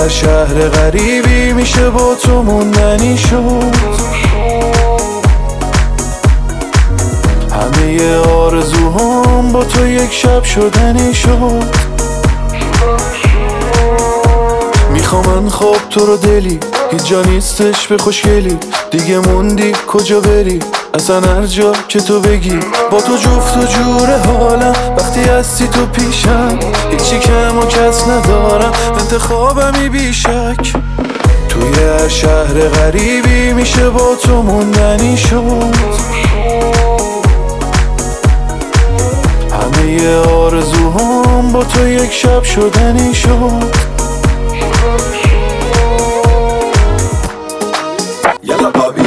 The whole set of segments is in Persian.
هر شهر غریبی میشه با تو موندنی شد. همه آرزوهام با تو یک شب شدنی شد. میخوام من خواب تو رو دلی، هیچ جا نیستش به خوشگلی. دیگه موندی کجا بری، اصلا هر جا که تو بگی. با تو جفت و جور حالم، وقتی هستی تو پیشم. هیچی کم و کس ندارم، انتخابمی بیشک. توی هر شهر غریبی میشه با تو موندنی شد. همه آرزوهام با تو یک شب شدنی شد. یلا بابی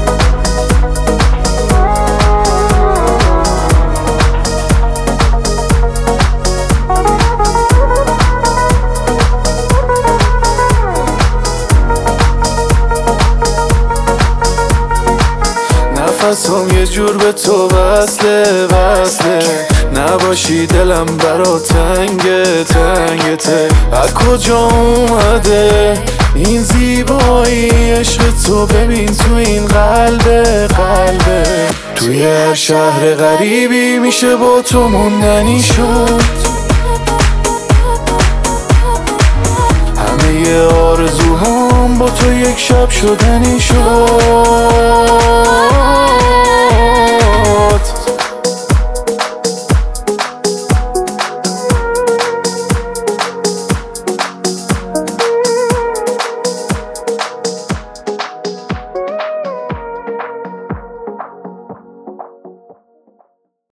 نفسم یه جور به تو وصله نباشی دلم برا تنگته. از کجا اومده این زیبایی عشق تو، ببین تو این قلبه. توی هر شهر غریبی میشه با تو موندنی شد. همه آرزوهام با تو یک شب شدنی شد.